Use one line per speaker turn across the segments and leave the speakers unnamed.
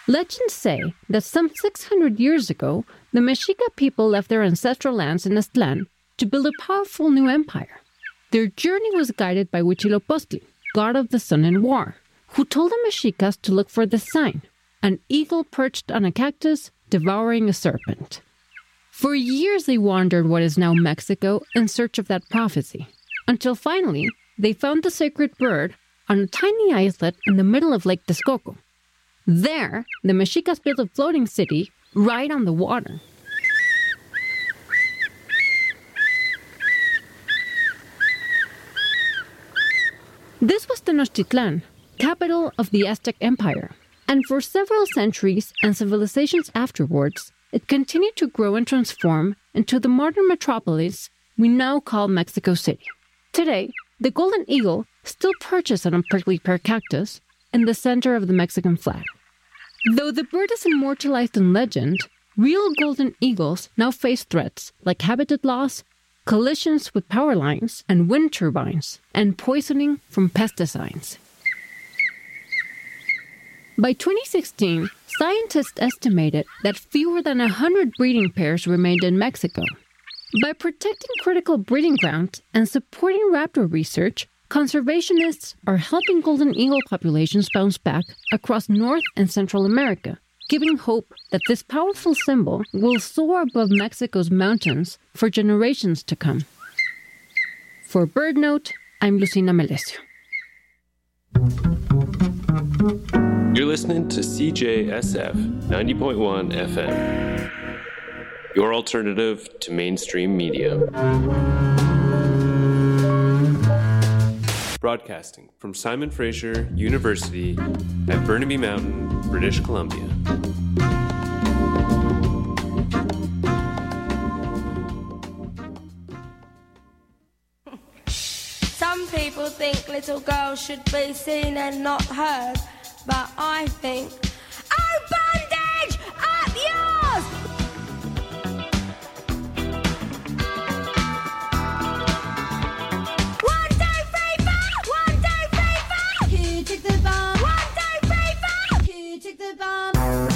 Legends say that some 600 years ago, the Mexica people left their ancestral lands in Aztlán to build a powerful new empire. Their journey was guided by Huitzilopochtli, god of the sun and war, who told the Mexicas to look for the sign, an eagle perched on a cactus devouring a serpent. For years they wandered what is now Mexico in search of that prophecy, until finally they found the sacred bird on a tiny islet in the middle of Lake Texcoco. There, the Mexicas built a floating city right on the water. This was Tenochtitlan, capital of the Aztec Empire, and for several centuries and civilizations afterwards, it continued to grow and transform into the modern metropolis we now call Mexico City. Today, the golden eagle still perches on a prickly pear cactus in the center of the Mexican flag. Though the bird is immortalized in legend, real golden eagles now face threats like habitat loss, collisions with power lines and wind turbines, and poisoning from pesticides. By 2016, scientists estimated that fewer than 100 breeding pairs remained in Mexico. By protecting critical breeding grounds and supporting raptor research, conservationists are helping golden eagle populations bounce back across North and Central America, giving hope that this powerful symbol will soar above Mexico's mountains for generations to come. For BirdNote, I'm Lucina Melesio.
You're listening to CJSF 90.1 FM, your alternative to mainstream media. Broadcasting from Simon Fraser University at Burnaby Mountain, British Columbia.
Some people think little girls should be seen and not heard, but I think, oh, bandage! Up yours! One, two, three, four! One, two, three, four! Who took the bomb? One, two, three, four! Who took the bomb?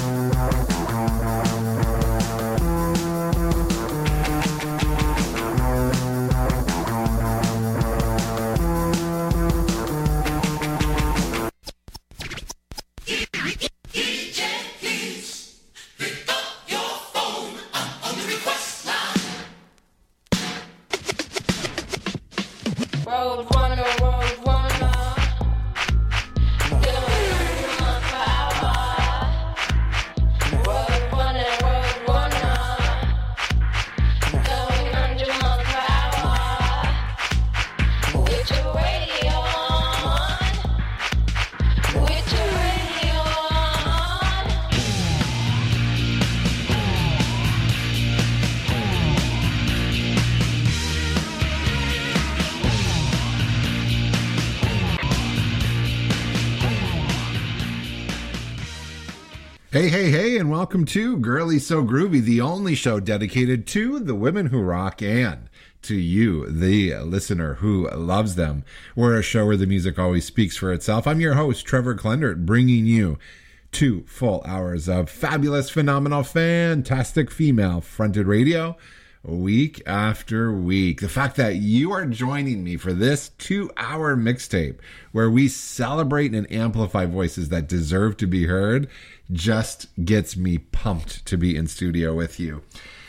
Hey, and welcome to Girly So Groovy, the only show dedicated to the women who rock and to you, the listener who loves them. We're a show where the music always speaks for itself. I'm your host, Trevor Klendert, bringing you 2 full hours of fabulous, phenomenal, fantastic female-fronted radio week after week. The fact that you are joining me for this 2-hour mixtape where we celebrate and amplify voices that deserve to be heard just gets me pumped to be in studio with you.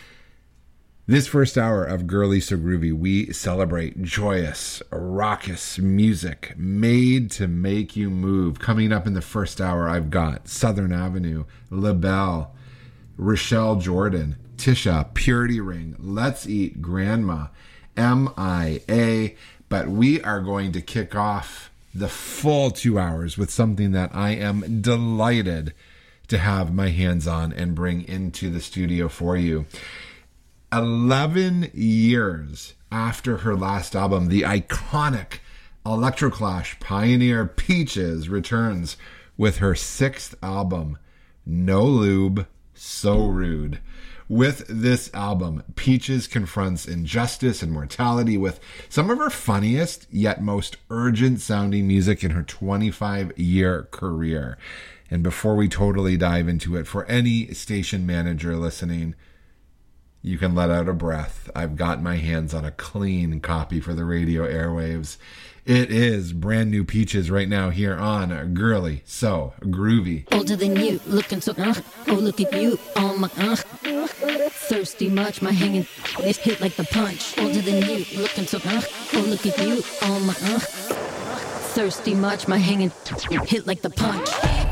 This first hour of Girly So Groovy, we celebrate joyous, raucous music made to make you move. Coming up in the first hour, I've got Southern Avenue, LaBelle, Rochelle Jordan, Tisha, Purity Ring, Let's Eat Grandma, MIA. But we are going to kick off the full 2 hours with something that I am delighted to have my hands on and bring into the studio for you. 11 years after her last album, the iconic Electroclash pioneer Peaches returns with her 6th album, No Lube, So Rude. With this album, Peaches confronts injustice and mortality with some of her funniest yet most urgent sounding music in her 25-year career. And before we totally dive into it, for any station manager listening, you can let out a breath. I've got my hands on a clean copy for the radio airwaves. It is brand new Peaches right now here on Girly So Groovy.
Older than you, looking so oh look at you, oh my thirsty much, my hanging this hit like the punch. Older than you, looking so oh look at you, oh my thirsty much, my hanging hit like the punch.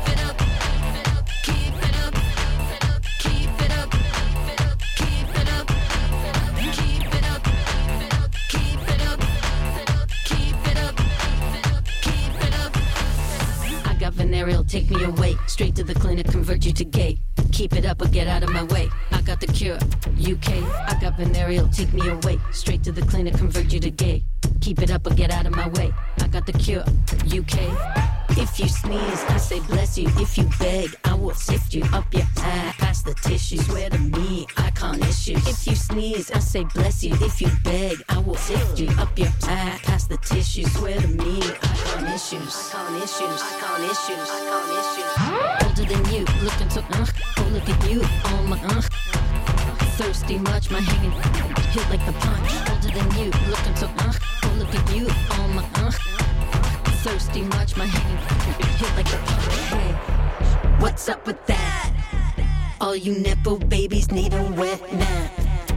Venereal, take me away, straight to the clinic, convert you to gay. Keep it up or get out of my way. I got the cure, UK. I got venereal, take me away, straight to the clinic, convert you to gay. Keep it up or get out of my way. I got the cure, UK. If you sneeze, I say bless you. If you beg, I will sift you up your ass, past the tissue. Swear to me, I can't issue. If you sneeze, I say bless you. If you beg, I will sift you up your ass, past the tissue. Swear to me, I can't issues. I can't issues. I can't issues. I can't issues. Older than you, looking so oh look at you, oh my thirsty much, my hanging hit like the punch. Older than you, looking so oh look at you, oh my thirsty much, my hanging hit like the punch. Hey, what's up with that? All you nepo babies need a wet nap.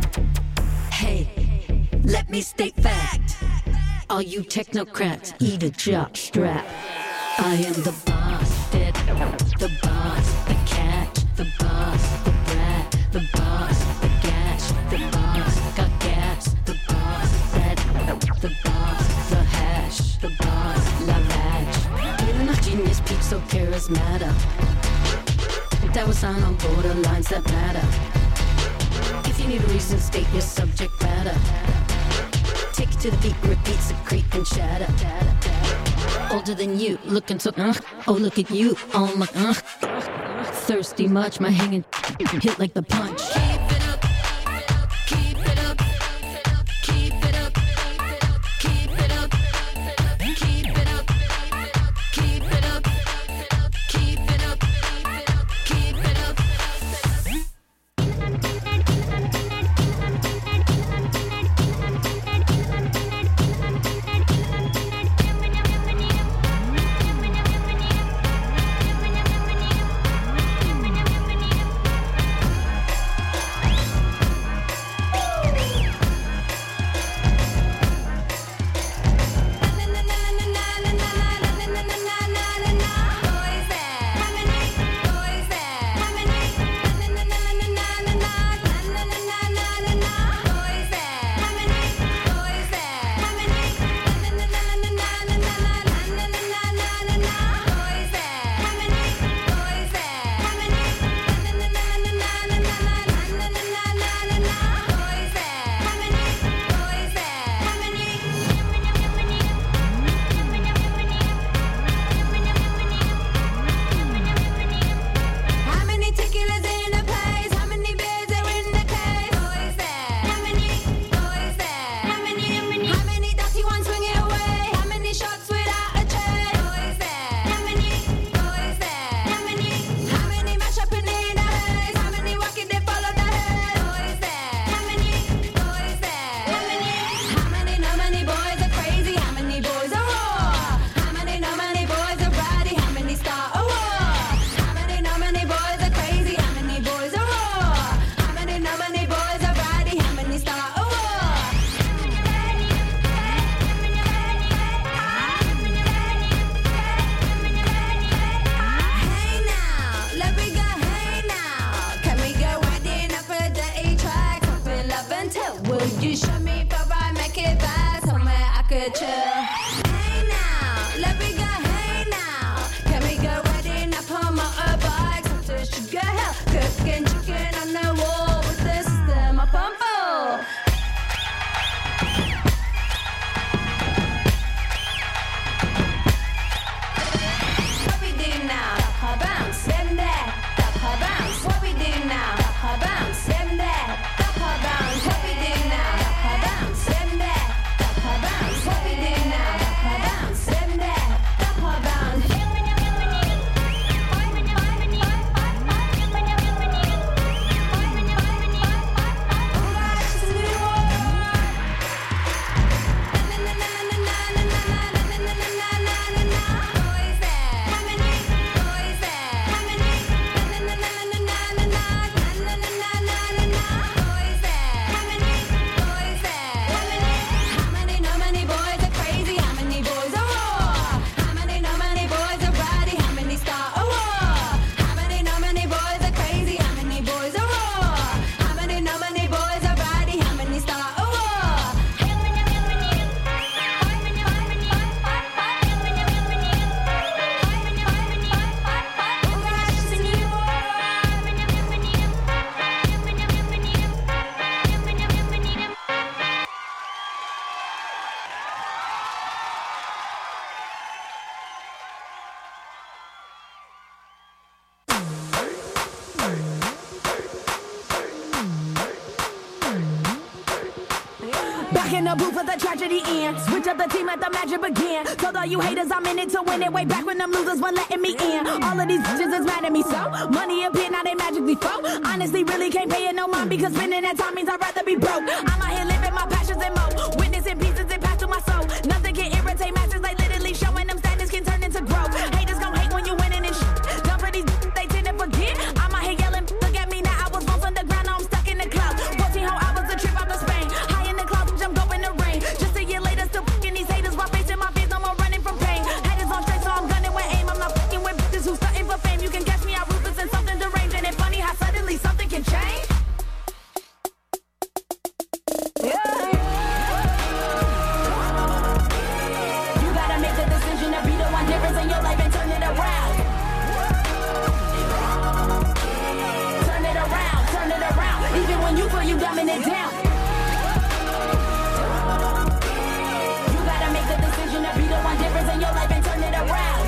Hey, let me state fact. All you technocrats, eat a jock strap. I am the boss, dead, the boss, the catch, the boss, the brat, the boss, the gash, the boss, got gas, the boss, that, the boss, the hash, the boss, la vag. Even a genius peak so charismatic. That was on borderlines that matter. If you need a reason, state your subject matter. Take it to the beat, repeat, secrete, and shatter. Older than you, looking so oh look at you, oh my thirsty much, my hanging hit like the punch. Keep it up, keep it up, keep it up, keep it up, keep it up, keep it up, keep it up, keep it up. What we do now?
in the booth for the tragedy end. Switch up the team, let the magic begin. Told all you haters I'm in it to win it. Way back when them losers were letting me in. All of these bitches is mad at me, so money appear, now they magically flow. Honestly, really can't pay it no mind, because spending that time means I'd rather be broke. I'm out here living my passions and mo. Witnessing pieces and pass through my soul. Nothing can irritate masters, like literally showing them standards can turn into growth. Haters gon' hate when you winning and shit. Dumb for these they tend to forget. I'm out here yelling, look at me now. I was once underground, now I'm stuck in the clouds. 14 whole hours a trip out to Spain. High in the clouds, jump up in the rain. Just a year later, still fucking these haters while facing my fears. No more running from pain. Haters on straight, so I'm gunning with aim. I'm not fucking with bitches who starting for fame. You can catch me out ruthless and something deranged. And it's funny how suddenly something can change. Yeah. You gotta make the decision to be the one difference in your life and turn it around. Turn it around, turn it around. Even when you feel you dumbing it down. You gotta make the decision to be the one difference in your life and turn it around.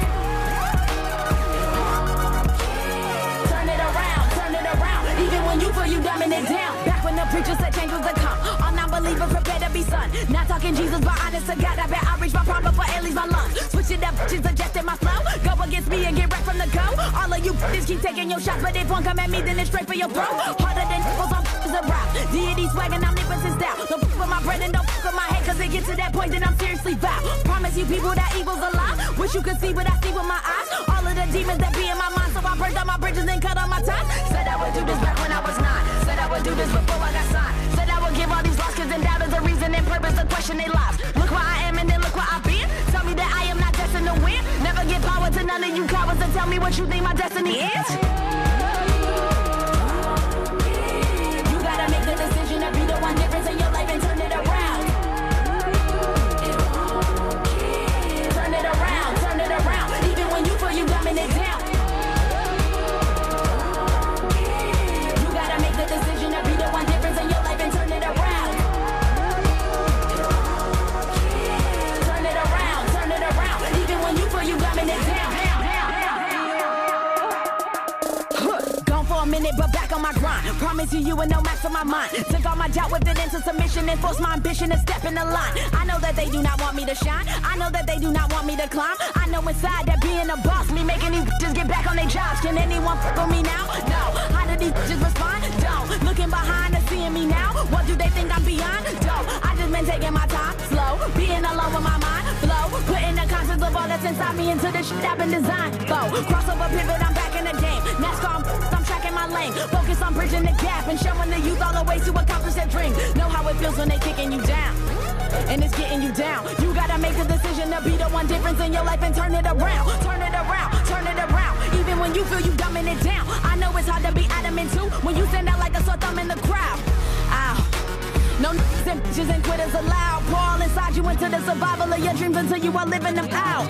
Turn it around, turn it around. Even when you feel you dumbing it down. Back when the preacher said change was to come. All non-believers prepare to be son. Not talking Jesus, but honest to God, I bet I reach my prime before it leaves my lungs. Switch it up, bitches adjusting my flow. Go against me and get right from the go. All of you bitches keep taking your shots, but if one come at me, then it's straight for your throat. Harder than nipples on is a rap. Deity swagging, I'm nipping since down. Don't fuck with my bread and don't fuck with my head, cause it gets to that point, then I'm seriously vow. Promise you people that evil's a lie. Wish you could see what I see with my eyes. All of the demons that be in my mind, so I burned all my bridges and cut all my ties. Said I would do this back when I was 9. Said I would do this before I got signed. Said I would give all these lost kids and doubters a reason and purpose to question their lives. Look where I am and then look where I've been. Tell me that I am not destined to win. Never give power to none of you cowards and tell me what you think my destiny is. You gotta make the decision to be the one difference in your life and turn it around. Turn it around, turn it around. Even when you feel you dumbing it down. You gotta make the decision to be the one difference in your life and turn it around. Turn it around, even when you feel you dumbing it down. Gone for a minute, but back on my grind. Promise you and no match for my mind. Took all my doubt, whipped it into submission and forced my ambition to step in the line. I know that they do not want me to shine. I know that they do not want me to climb. I know inside that being a boss, me making these bitches get back on their jobs. Can anyone fuck with me now? No. How do these bitches respond? Don't. Looking behind and seeing me now. What do they think I'm beyond? Don't. I just been taking my time, slow, being alone with my mind, flow, putting the concepts of all that's inside me into the shit I've been designed. Go. Crossover pivot, I'm back in the game. NASCAR, I'm tracking my lane. Focus on bridging the gap and showing the youth all the ways to accomplish their dream. Know how it feels when they kicking you down. And it's getting you down. You gotta make the decision to be the one difference in your life and turn it around. Turn it around, turn it around. Even when you feel you dumbing it down. I know it's hard to be adamant too when you stand out like a sore thumb in the crowd. Ow. No niggas and bitches and quitters allowed. Pour inside you into the survival of your dreams until you are living them out.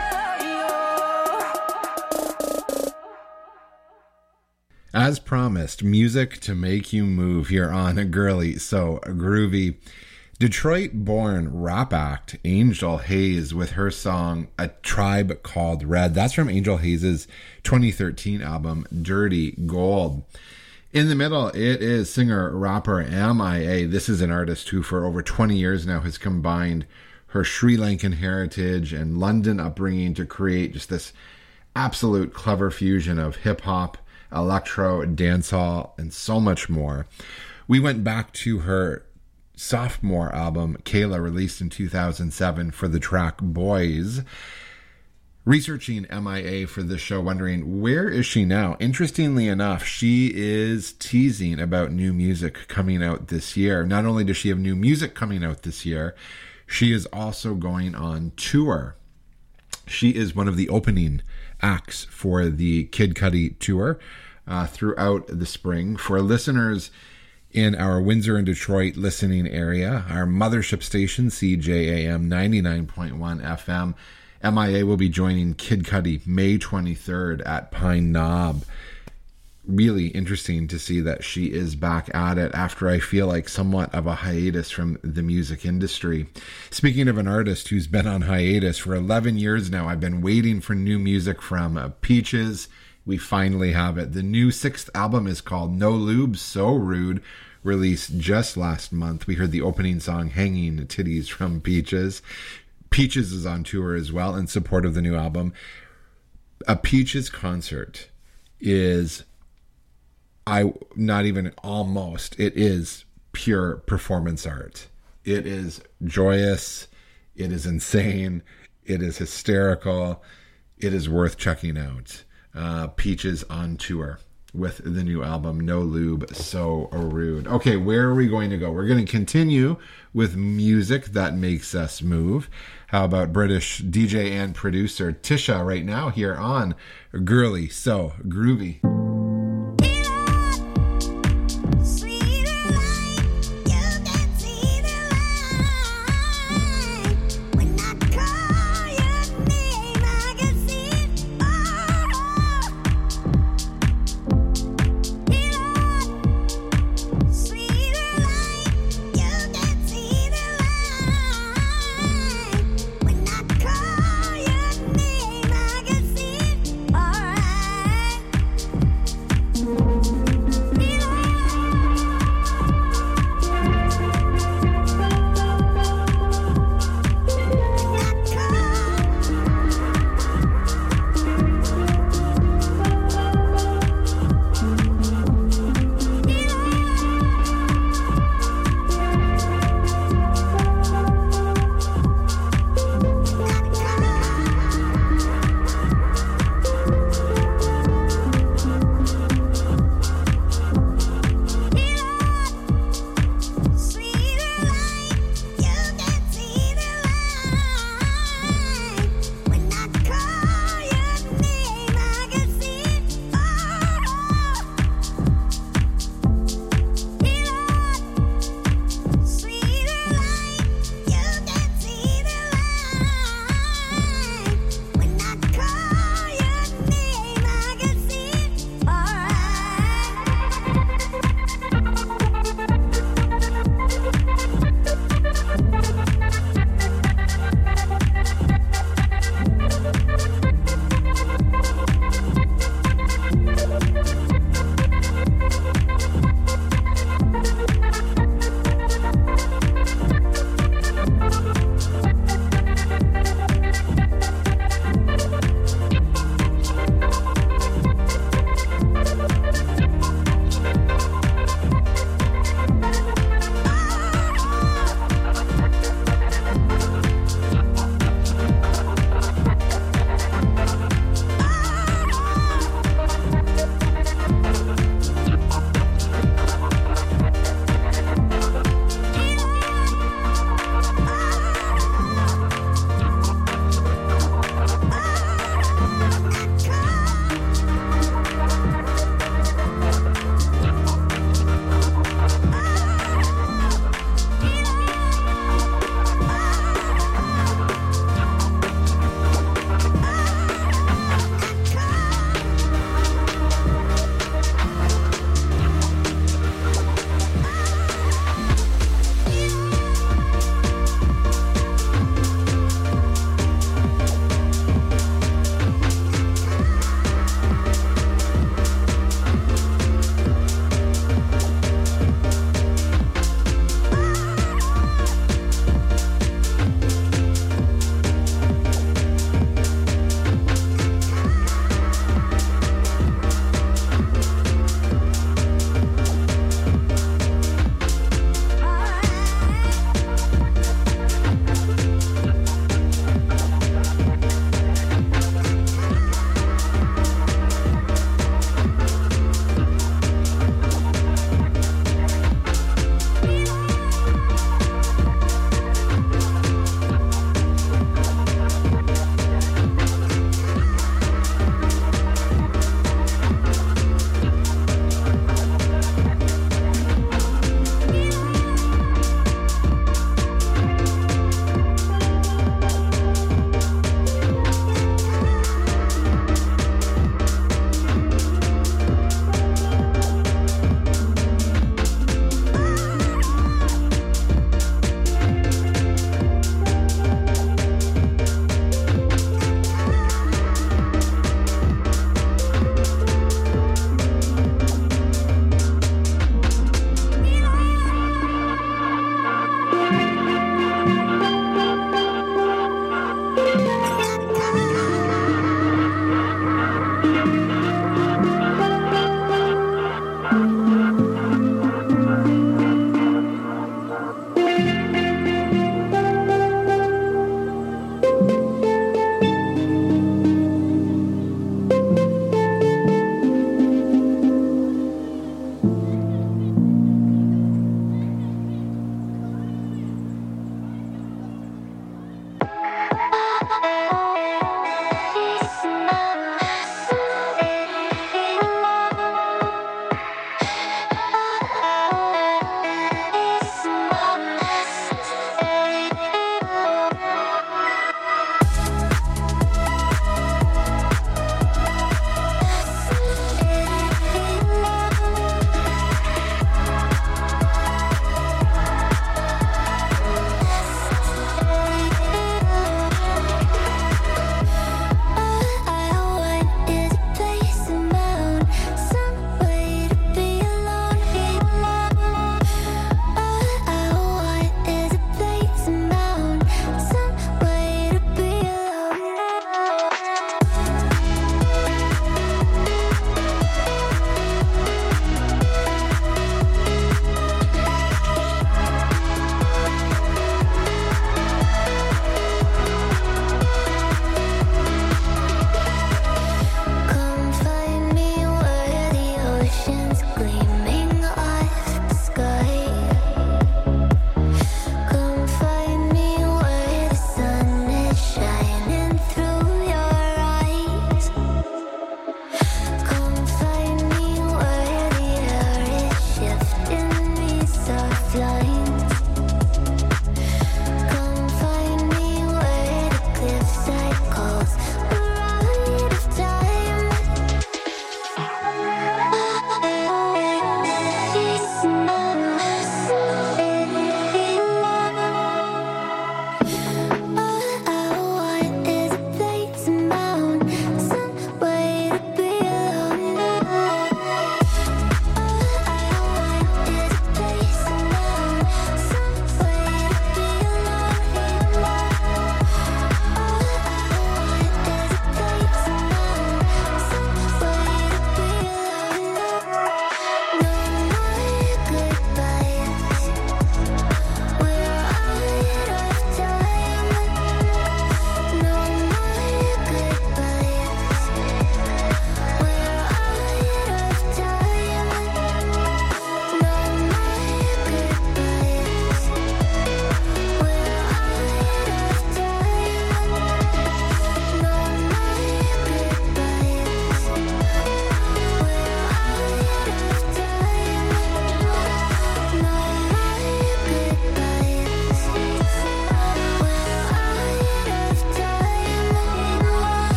As promised, music to make you move here on a Girly So Groovy. Detroit-born rap act Angel Haze with her song A Tribe Called Red. That's from Angel Haze's 2013 album Dirty Gold. In the middle, it is singer-rapper MIA. This is an artist who for over 20 years now has combined her Sri Lankan heritage and London upbringing to create just this absolute clever fusion of hip-hop, electro, dancehall, and so much more. We went back to her sophomore album, Kayla, released in 2007 for the track Boys. Researching MIA for this show, wondering where is she now? Interestingly enough, she is teasing about new music coming out this year. Not only does she have new music coming out this year, she is also going on tour. She is one of the opening acts for the Kid Cudi tour throughout the spring. For listeners in our Windsor and Detroit listening area, our mothership station, CJAM 99.1 FM, MIA will be joining Kid Cudi May 23rd at Pine Knob. Really interesting to see that she is back at it after I feel like somewhat of a hiatus from the music industry. Speaking of an artist who's been on hiatus for 11 years now, I've been waiting for new music from Peaches. We finally have it. The new 6th album is called No Lube, So Rude, released just last month. We heard the opening song, Hanging Titties, from Peaches. Peaches is on tour as well in support of the new album. A Peaches concert is, it is pure performance art. It is joyous. It is insane. It is hysterical. It is worth checking out. Peaches on tour with the new album, No Lube, So Rude. Okay, where are we going to go? We're going to continue with music that makes us move. How about British DJ and producer Tisha right now here on Girly So Groovy.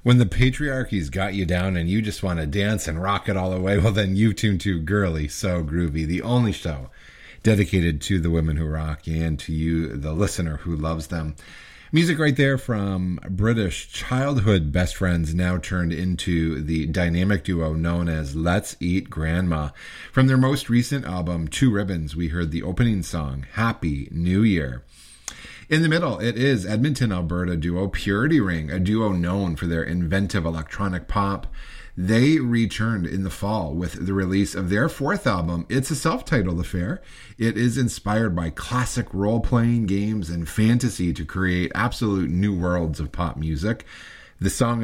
When the patriarchy's got you down and you just want to dance and rock it all away, well, then you tune to Girly So Groovy, the only show dedicated to the women who rock and to you, the listener who loves them. Music right there from British childhood best friends now turned into the dynamic duo known as Let's Eat Grandma. From their most recent album, Two Ribbons, we heard the opening song, Happy New Year. In the middle, it is Edmonton, Alberta duo Purity Ring, a duo known for their inventive electronic pop. They returned in the fall with the release of their fourth album. It's a self-titled affair. It is inspired by classic role-playing games and fantasy to create absolute new worlds of pop music. The song